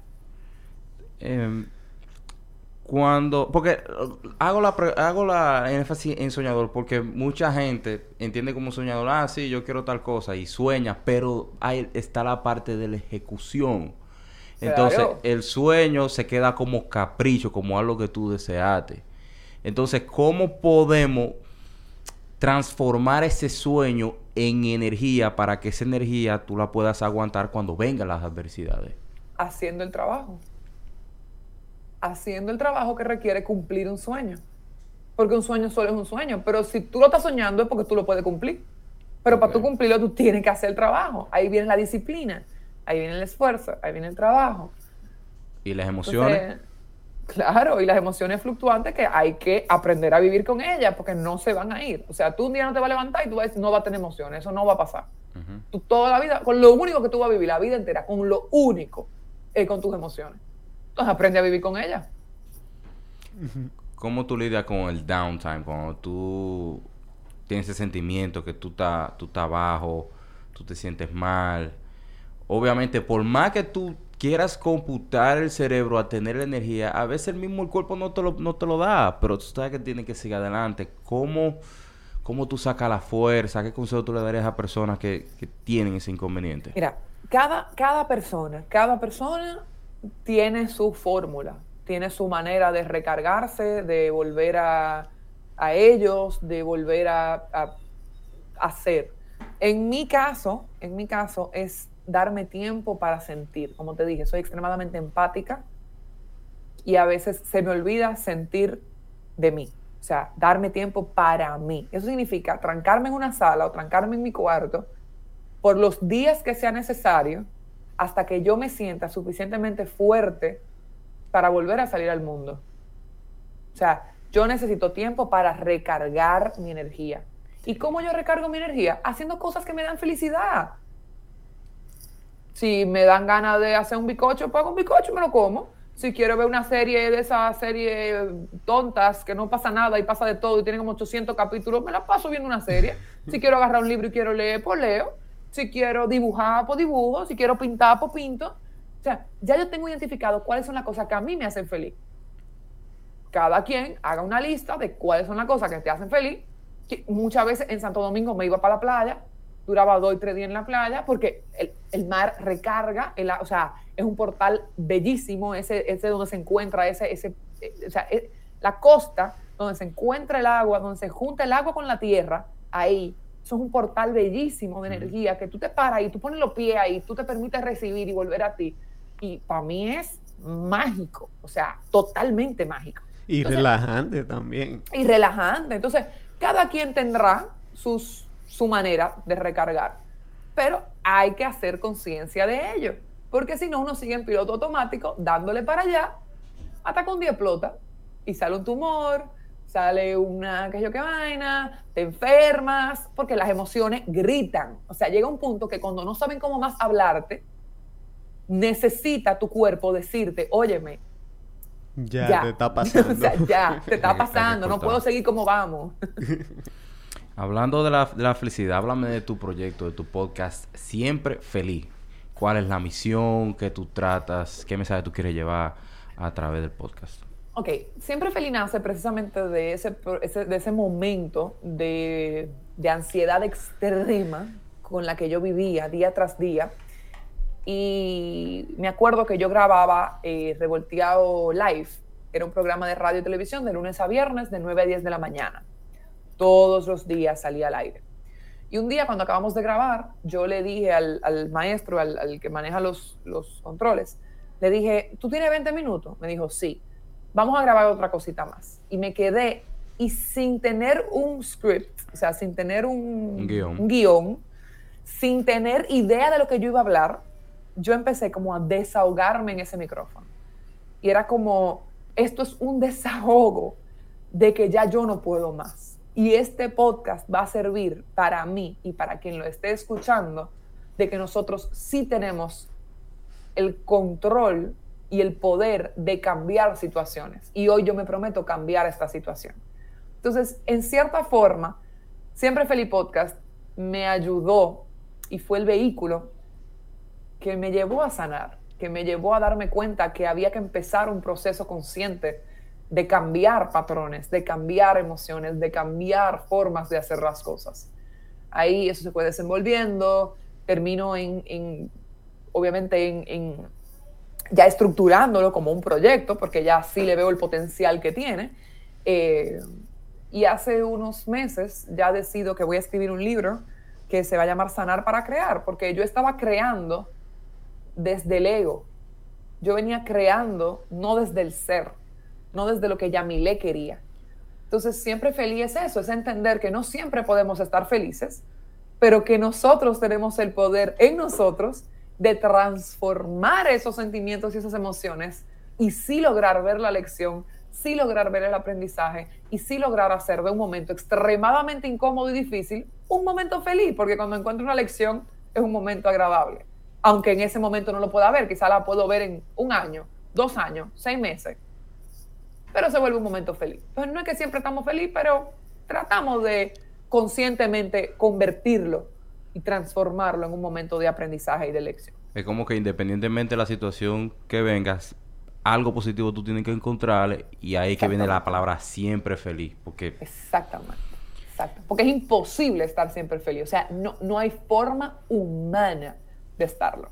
Eh, cuando, porque hago la hago la énfasis en soñador porque mucha gente entiende como soñador, ah, sí, yo quiero tal cosa y sueña, pero ahí está la parte de la ejecución. Entonces, claro, el sueño se queda como capricho, como algo que tú deseaste. Entonces, ¿cómo podemos transformar ese sueño en energía para que esa energía tú la puedas aguantar cuando vengan las adversidades? Haciendo el trabajo. Haciendo el trabajo que requiere cumplir un sueño. Porque un sueño solo es un sueño. Pero si tú lo estás soñando es porque tú lo puedes cumplir. Pero okay, para tú cumplirlo tú tienes que hacer el trabajo. Ahí viene la disciplina. Ahí viene el esfuerzo. Ahí viene el trabajo. ¿Y las emociones? Entonces, claro, y las emociones fluctuantes que hay que aprender a vivir con ellas porque no se van a ir. O sea, tú un día no te vas a levantar y tú vas, no vas a tener emociones. Eso no va a pasar. Uh-huh. Tú toda la vida, con lo único que tú vas a vivir la vida entera, con lo único, es con tus emociones. Entonces aprende a vivir con ellas. ¿Cómo tú lidias con el downtime? Cuando tú tienes ese sentimiento que tú estás tú estás bajo, tú te sientes mal. Obviamente, por más que tú quieras computar el cerebro a tener la energía, a veces el mismo el cuerpo no te lo, no te lo da, pero tú sabes que tienes que seguir adelante. ¿Cómo, cómo tú sacas la fuerza? ¿Qué consejo tú le darías a personas que, que tienen ese inconveniente? Mira, cada, cada persona, cada persona tiene su fórmula, tiene su manera de recargarse, de volver a, a ellos, de volver a, a, a hacer. En mi caso, en mi caso es darme tiempo para sentir. Como te dije, soy extremadamente empática y a veces se me olvida sentir de mí. O sea, darme tiempo para mí. Eso significa trancarme en una sala o trancarme en mi cuarto por los días que sea necesario hasta que yo me sienta suficientemente fuerte para volver a salir al mundo. O sea, yo necesito tiempo para recargar mi energía. ¿Y cómo yo recargo mi energía? Haciendo cosas que me dan felicidad. Si me dan ganas de hacer un bizcocho, pues hago un bizcocho y me lo como. Si quiero ver una serie de esas series tontas que no pasa nada y pasa de todo y tienen como ochocientos capítulos, me la paso viendo una serie. Si quiero agarrar un libro y quiero leer, pues leo. Si quiero dibujar, pues dibujo. Si quiero pintar, pues pinto. O sea, ya yo tengo identificado cuáles son las cosas que a mí me hacen feliz. Cada quien haga una lista de cuáles son las cosas que te hacen feliz. Que muchas veces en Santo Domingo me iba para la playa, duraba dos y tres días en la playa, porque el, el mar recarga, el, o sea, es un portal bellísimo, ese, ese donde se encuentra, ese, ese, o sea, es, la costa, donde se encuentra el agua, donde se junta el agua con la tierra, ahí, eso es un portal bellísimo de energía, que tú te paras y tú pones los pies ahí, tú te permites recibir y volver a ti, y para mí es mágico, o sea, totalmente mágico. Y Entonces, relajante también. Y relajante, entonces, cada quien tendrá sus su manera de recargar, pero hay que hacer conciencia de ello, porque si no uno sigue en piloto automático dándole para allá hasta que un día explota y sale un tumor, sale una que yo que vaina, te enfermas, porque las emociones gritan, o sea, llega un punto que cuando no saben cómo más hablarte, necesita tu cuerpo decirte, óyeme, ya, ya te está pasando. o sea, ya, te está pasando, no puedo seguir como vamos. Hablando de la, de la felicidad, háblame de tu proyecto, de tu podcast Siempre Feliz. ¿Cuál es la misión que tú tratas? ¿Qué mensaje tú quieres llevar a través del podcast? Ok, Siempre Feliz nace precisamente de ese, ese, de ese momento de, de ansiedad extrema con la que yo vivía día tras día. Y me acuerdo que yo grababa eh, Revolteado Live. Era un programa de radio y televisión de lunes a viernes de nueve a diez de la mañana. Todos los días salía al aire. Y un día cuando acabamos de grabar, yo le dije al, al maestro, al, al que maneja los, los controles, le dije, ¿tú tienes veinte minutos? Me dijo, sí. Vamos a grabar otra cosita más. Y me quedé, y sin tener un script, o sea, sin tener un, un, guión. un guión, sin tener idea de lo que yo iba a hablar, yo empecé como a desahogarme en ese micrófono. Y era como, esto es un desahogo de que ya yo no puedo más. Y este podcast va a servir para mí y para quien lo esté escuchando de que nosotros sí tenemos el control y el poder de cambiar situaciones. Y hoy yo me prometo cambiar esta situación. Entonces, en cierta forma, Siempre Feliz Podcast me ayudó y fue el vehículo que me llevó a sanar, que me llevó a darme cuenta que había que empezar un proceso consciente de cambiar patrones, de cambiar emociones, de cambiar formas de hacer las cosas. Ahí eso se fue desenvolviendo, termino en, en obviamente en, en ya estructurándolo como un proyecto, porque ya sí le veo el potencial que tiene. Eh, y hace unos meses ya decido que voy a escribir un libro que se va a llamar Sanar para Crear, porque yo estaba creando desde el ego. Yo venía creando no desde el ser, no desde lo que Yamile quería. Entonces, Siempre Feliz es eso, es entender que no siempre podemos estar felices, pero que nosotros tenemos el poder en nosotros de transformar esos sentimientos y esas emociones y sí lograr ver la lección, sí lograr ver el aprendizaje y sí lograr hacer de un momento extremadamente incómodo y difícil un momento feliz, porque cuando encuentro una lección es un momento agradable. Aunque en ese momento no lo pueda ver, quizá la puedo ver en un año, dos años, seis meses, pero se vuelve un momento feliz. Entonces no es que siempre estamos felices, pero tratamos de conscientemente convertirlo y transformarlo en un momento de aprendizaje y de lección. Es como que independientemente de la situación que vengas, algo positivo tú tienes que encontrarle y ahí que viene la palabra siempre feliz. Porque... Exactamente. Exacto. Porque es imposible estar siempre feliz. O sea, no, no hay forma humana de estarlo.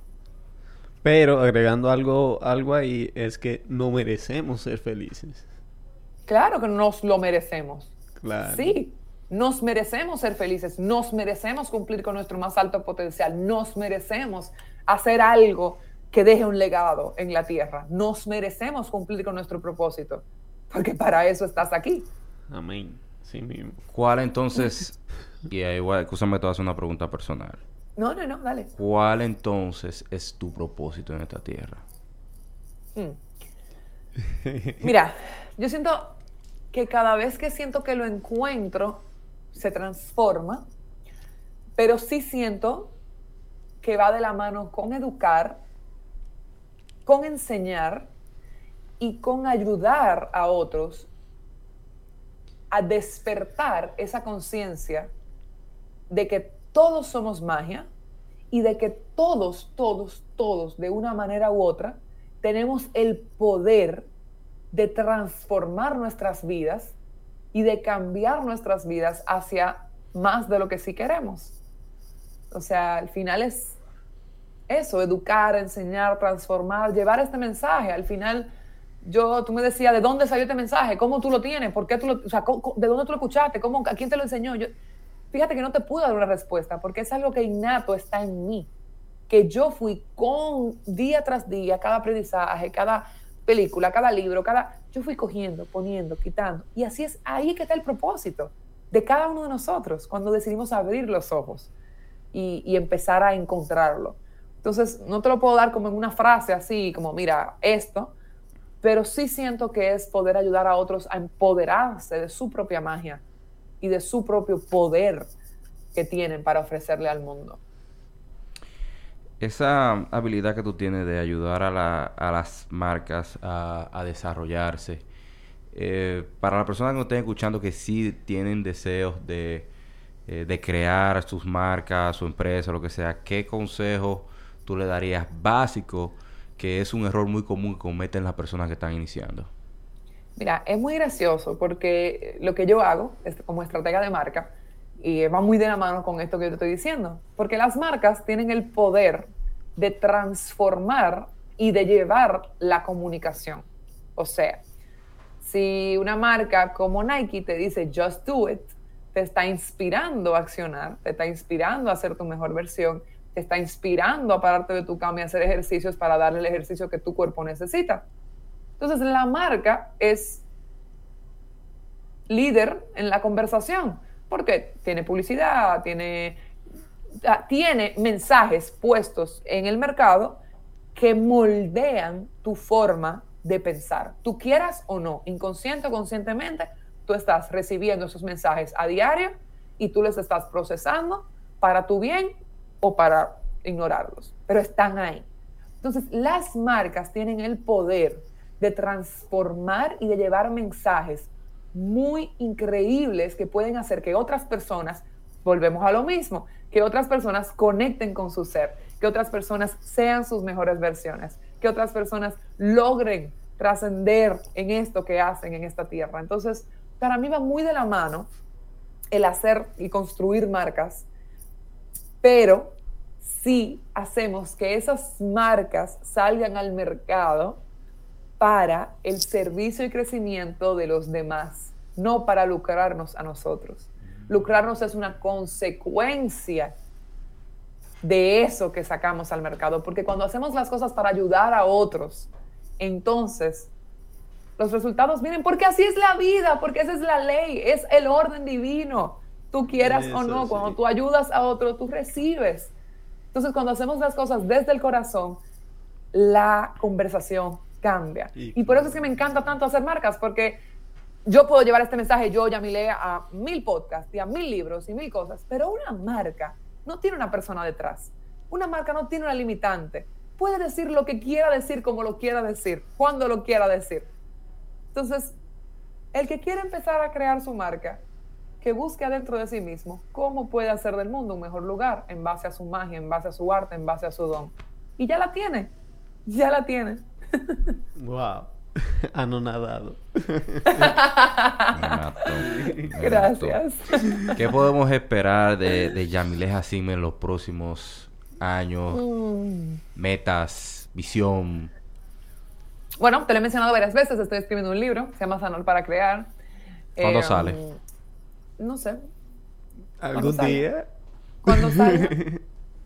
Pero agregando algo, algo ahí, es que no merecemos ser felices. Claro que nos lo merecemos. Claro. Sí, nos merecemos ser felices, nos merecemos cumplir con nuestro más alto potencial, nos merecemos hacer algo que deje un legado en la tierra, nos merecemos cumplir con nuestro propósito, porque para eso estás aquí. Amén. Sí mismo. ¿Cuál entonces, y ahí igual, escúchame, te voy a hacer una pregunta personal. No, no, no, dale. ¿Cuál entonces es tu propósito en esta tierra? Mm. Mira, yo siento que cada vez que siento que lo encuentro, se transforma, pero sí siento que va de la mano con educar, con enseñar y con ayudar a otros a despertar esa conciencia de que todos somos magia y de que todos, todos, todos, de una manera u otra, tenemos el poder de transformar nuestras vidas y de cambiar nuestras vidas hacia más de lo que sí queremos. O sea, al final es eso, educar, enseñar, transformar, llevar este mensaje. Al final, yo, tú me decías, ¿de dónde salió este mensaje? ¿Cómo tú lo tienes? ¿Por qué tú lo, o sea, ¿de dónde tú lo escuchaste? ¿Cómo, ¿A quién te lo enseñó? Yo, fíjate que no te pude dar una respuesta porque es algo que innato está en mí, que yo fui con día tras día, cada aprendizaje, cada película, cada libro, cada, yo fui cogiendo, poniendo, quitando. Y así es, ahí que está el propósito de cada uno de nosotros cuando decidimos abrir los ojos y, y empezar a encontrarlo. Entonces, no te lo puedo dar como en una frase así, como mira, esto, pero sí siento que es poder ayudar a otros a empoderarse de su propia magia y de su propio poder que tienen para ofrecerle al mundo. Esa habilidad que tú tienes de ayudar a, la, a las marcas a, a desarrollarse, eh, para las personas que nos estén escuchando que sí tienen deseos de, eh, de crear sus marcas, su empresa, lo que sea, ¿qué consejos tú le darías básico, que es un error muy común que cometen las personas que están iniciando? Mira, es muy gracioso porque lo que yo hago es como estratega de marca y va muy de la mano con esto que yo te estoy diciendo, porque las marcas tienen el poder de transformar y de llevar la comunicación. O sea, si una marca como Nike te dice just do it, te está inspirando a accionar, te está inspirando a hacer tu mejor versión, te está inspirando a pararte de tu cama y hacer ejercicios para darle el ejercicio que tu cuerpo necesita. Entonces, la marca es líder en la conversación, porque tiene publicidad, tiene, tiene mensajes puestos en el mercado que moldean tu forma de pensar. Tú quieras o no, inconsciente o conscientemente, tú estás recibiendo esos mensajes a diario y tú los estás procesando para tu bien o para ignorarlos, pero están ahí. Entonces, las marcas tienen el poder de transformar y de llevar mensajes muy increíbles que pueden hacer que otras personas, volvemos a lo mismo, que otras personas conecten con su ser, que otras personas sean sus mejores versiones, que otras personas logren trascender en esto que hacen en esta tierra. Entonces, para mí va muy de la mano el hacer y construir marcas, pero sí hacemos que esas marcas salgan al mercado para el servicio y crecimiento de los demás, no para lucrarnos a nosotros. Lucrarnos es una consecuencia de eso que sacamos al mercado, porque cuando hacemos las cosas para ayudar a otros, entonces los resultados vienen, porque así es la vida, porque esa es la ley, es el orden divino. Tú quieras eso, o no, sí. Cuando tú ayudas a otro, tú recibes. Entonces, cuando hacemos las cosas desde el corazón, la conversación cambia. Y, y por eso es que me encanta tanto hacer marcas, porque yo puedo llevar este mensaje, yo, Yamile, a mil podcasts y a mil libros y mil cosas, pero una marca no tiene una persona detrás. Una marca no tiene una limitante. Puede decir lo que quiera decir, como lo quiera decir, cuando lo quiera decir. Entonces, el que quiere empezar a crear su marca, que busque adentro de sí mismo cómo puede hacer del mundo un mejor lugar en base a su magia, en base a su arte, en base a su don. Y ya la tiene, ya la tiene. Wow, anonadado. Me mató, me Gracias. mató. ¿Qué podemos esperar de, de Yamile Jacime en los próximos años? Mm. Metas, visión. Bueno, te lo he mencionado varias veces, estoy escribiendo un libro, se llama Sanar para Crear. ¿Cuándo eh, sale? No sé. ¿Algún día? ¿Cuándo sale?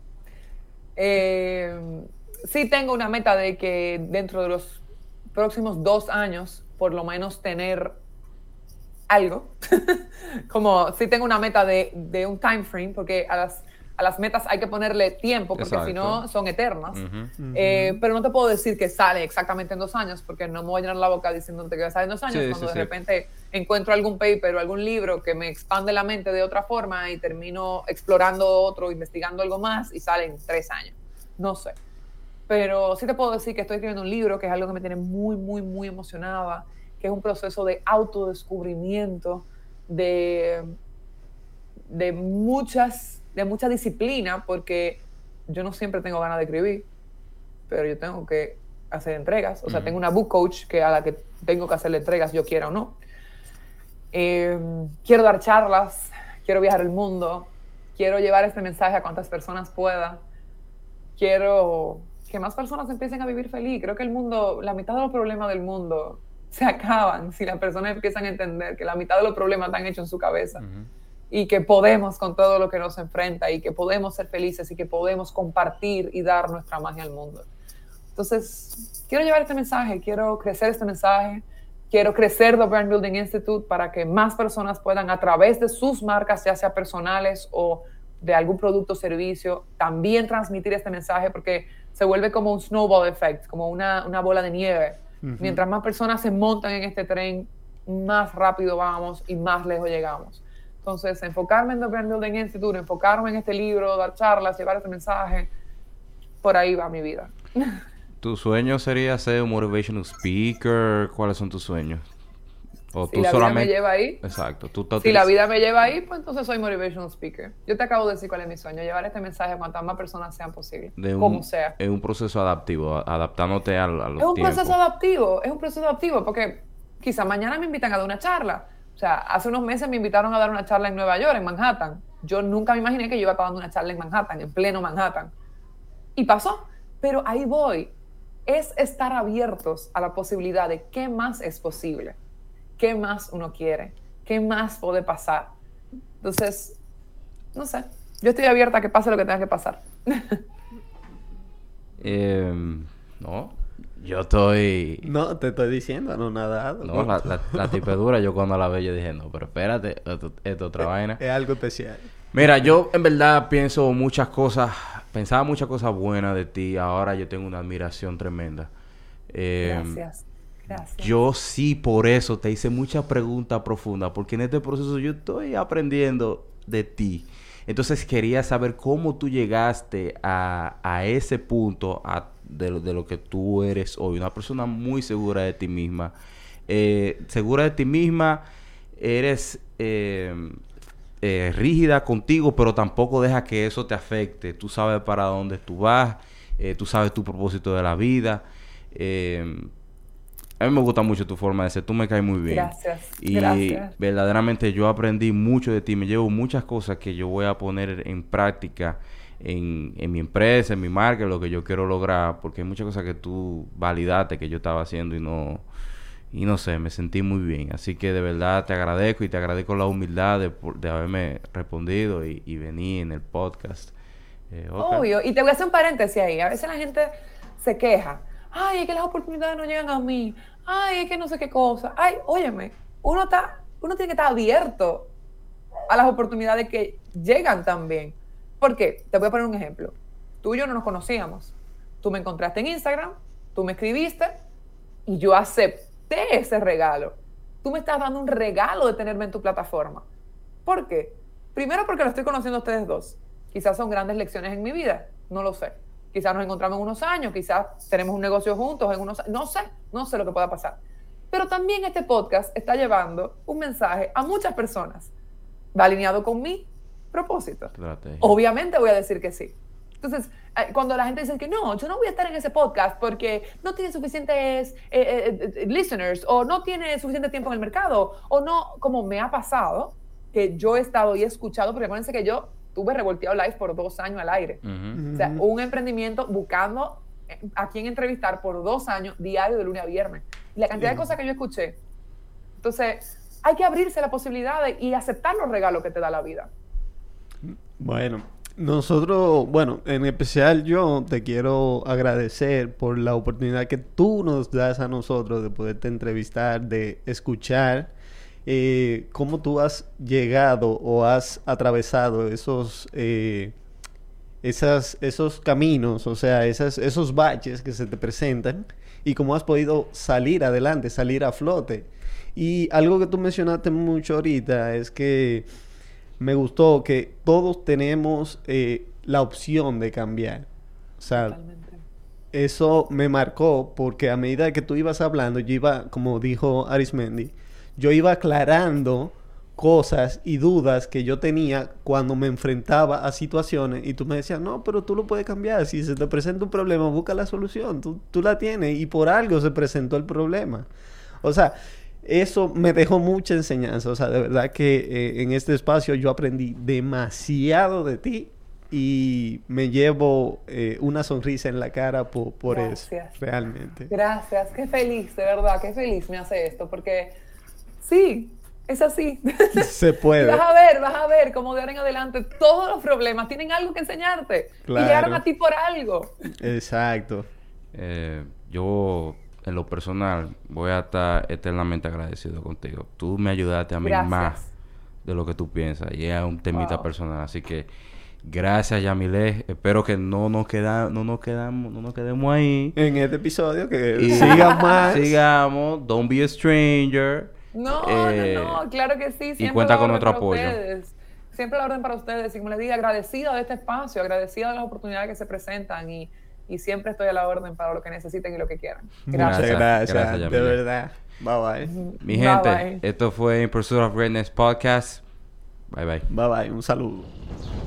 eh, sí tengo una meta de que dentro de los próximos dos años, por lo menos tener algo. Como sí tengo una meta de, de un time frame, porque a las, a las metas hay que ponerle tiempo, porque Exacto. si no son eternas. Uh-huh. Ujú. Eh, pero no te puedo decir que sale exactamente en dos años, porque no me voy a llenar la boca diciéndote que va a salir en dos años, Sí, cuando sí, de sí. repente encuentro algún paper o algún libro que me expande la mente de otra forma y termino explorando otro, investigando algo más y sale en tres años. No sé. Pero sí te puedo decir que estoy escribiendo un libro que es algo que me tiene muy, muy, muy emocionada, que es un proceso de autodescubrimiento, de, de, muchas, de mucha disciplina, porque yo no siempre tengo ganas de escribir, pero yo tengo que hacer entregas. O sea, Uh-huh. tengo una book coach que a la que tengo que hacerle entregas, yo quiera o no. Eh, quiero dar charlas, quiero viajar el mundo, quiero llevar este mensaje a cuantas personas pueda. Quiero que más personas empiecen a vivir feliz. Creo que el mundo, la mitad de los problemas del mundo se acaban si las personas empiezan a entender que la mitad de los problemas están hechos en su cabeza. Uh-huh. Y que podemos con todo lo que nos enfrenta y que podemos ser felices y que podemos compartir y dar nuestra magia al mundo. Entonces, quiero llevar este mensaje, quiero crecer este mensaje, quiero crecer The Brand Building Institute para que más personas puedan, a través de sus marcas, ya sea personales o de algún producto o servicio, también transmitir este mensaje, porque se vuelve como un snowball effect, como una, una bola de nieve. Uh-huh. Mientras más personas se montan en este tren, más rápido vamos y más lejos llegamos. Entonces, enfocarme en The Brand Building Institute, enfocarme en este libro, dar charlas, llevar este mensaje, por ahí va mi vida. ¿Tu sueño sería ser un motivational speaker? ¿Cuáles son tus sueños? O si tú la solamente... vida me lleva ahí. Exacto. Tú te si la vida me lleva ahí, pues entonces soy motivational speaker. Yo te acabo de decir cuál es mi sueño. Llevar este mensaje a cuantas más personas sean posible. De un, como sea. Es un proceso adaptivo. Adaptándote a, a los Es un tiempos. proceso adaptivo. Es un proceso adaptivo porque quizá mañana me invitan a dar una charla. O sea, hace unos meses me invitaron a dar una charla en Nueva York, en Manhattan. Yo nunca me imaginé que yo iba a estar dando una charla en Manhattan, en pleno Manhattan. Y pasó. Pero ahí voy. Es estar abiertos a la posibilidad de qué más es posible. ¿Qué más uno quiere? ¿Qué más puede pasar? Entonces, no sé. Yo estoy abierta a que pase lo que tenga que pasar. eh, no. Yo estoy... No, te estoy diciendo, no nada. No, la, la, la tipedura, yo cuando la vi, yo dije, no, pero espérate, esto, esto es otra es, vaina. Es algo especial. Mira, yo en verdad pienso muchas cosas, pensaba muchas cosas buenas de ti. Ahora yo tengo una admiración tremenda. Eh, Gracias. Gracias. Yo sí, por eso te hice muchas preguntas profundas, porque en este proceso yo estoy aprendiendo de ti. Entonces quería saber cómo tú llegaste a, a ese punto a, de, de lo que tú eres hoy. Una persona muy segura de ti misma. Eh, segura de ti misma, eres eh, eh, rígida contigo, pero tampoco deja que eso te afecte. Tú sabes para dónde tú vas, eh, tú sabes tu propósito de la vida. Eh, A mí me gusta mucho tu forma de ser. Tú me caes muy bien. Gracias. Y Gracias. verdaderamente yo aprendí mucho de ti. Me llevo muchas cosas que yo voy a poner en práctica en, en mi empresa, en mi marca, en lo que yo quiero lograr. Porque hay muchas cosas que tú validaste que yo estaba haciendo y no... Y no sé, me sentí muy bien. Así que de verdad te agradezco y te agradezco la humildad de, de haberme respondido y, y venir en el podcast. Eh, okay. Obvio. Y te voy a hacer un paréntesis ahí. A veces la gente se queja. Ay, es que las oportunidades no llegan a mí. Ay, es que no sé qué cosa. Ay, óyeme, uno, está, uno tiene que estar abierto a las oportunidades que llegan también. ¿Por qué? Te voy a poner un ejemplo. Tú y yo no nos conocíamos. Tú me encontraste en Instagram, tú me escribiste y yo acepté ese regalo. Tú me estás dando un regalo de tenerme en tu plataforma. ¿Por qué? Primero porque lo estoy conociendo a ustedes dos. Quizás son grandes lecciones en mi vida, no lo sé. Quizás nos encontramos en unos años, quizás tenemos un negocio juntos en unos años. No sé, no sé lo que pueda pasar. Pero también este podcast está llevando un mensaje a muchas personas. Va alineado con mi propósito. Estrategia. Obviamente voy a decir que sí. Entonces, cuando la gente dice que no, yo no voy a estar en ese podcast porque no tiene suficientes eh, eh, listeners o no tiene suficiente tiempo en el mercado o no, como me ha pasado, que yo he estado y he escuchado, porque acuérdense que yo tuve Revolteado Live por dos años al aire. Uh-huh. O sea, un emprendimiento buscando a quién entrevistar por dos años, diario de lunes a viernes. Y la cantidad uh-huh. de cosas que yo escuché. Entonces, hay que abrirse a la posibilidad de, y aceptar los regalos que te da la vida. Bueno, nosotros, bueno, en especial yo te quiero agradecer por la oportunidad que tú nos das a nosotros de poderte entrevistar, de escuchar Eh, cómo tú has llegado o has atravesado esos eh, esas, esos caminos, o sea, esas, esos baches que se te presentan y cómo has podido salir adelante, salir a flote. Y algo que tú mencionaste mucho ahorita es que me gustó que todos tenemos eh, la opción de cambiar. O sea, Totalmente. eso me marcó porque a medida que tú ibas hablando, yo iba, como dijo Arismendi, yo iba aclarando cosas y dudas que yo tenía cuando me enfrentaba a situaciones y tú me decías, no, pero tú lo puedes cambiar. Si se te presenta un problema, busca la solución. Tú, tú la tienes y por algo se presentó el problema. O sea, eso me dejó mucha enseñanza. O sea, de verdad que eh, en este espacio yo aprendí demasiado de ti y me llevo eh, una sonrisa en la cara por, por eso, Gracias. realmente. Gracias, qué feliz, de verdad, qué feliz me hace esto, porque sí, es así. Se puede. Vas a ver, vas a ver cómo de ahora en adelante todos los problemas tienen algo que enseñarte. Claro. Y llegaron a ti por algo. Exacto. Eh, yo, en lo personal, voy a estar eternamente agradecido contigo. Tú me ayudaste a mí Gracias. más de lo que tú piensas. Y es un temita Wow. personal. Así que, gracias, Yamile. Espero que no nos queda, no nos quedamos, no nos quedemos ahí. En este episodio que Y sigan más. Sigamos. Don't be a stranger. No, Eh, no, no, claro que sí. Siempre cuenta la con orden nuestro para apoyo. ustedes. Siempre la orden para ustedes. Y como les digo, agradecida de este espacio, agradecida de las oportunidades que se presentan y, y siempre estoy a la orden para lo que necesiten y lo que quieran. Muchas Gracias. gracias, Gracias, de Yamile. verdad. Bye bye. Mi Bye, gente, bye. esto fue In Pursuit of Greatness Podcast. Bye bye. Bye bye. Un saludo.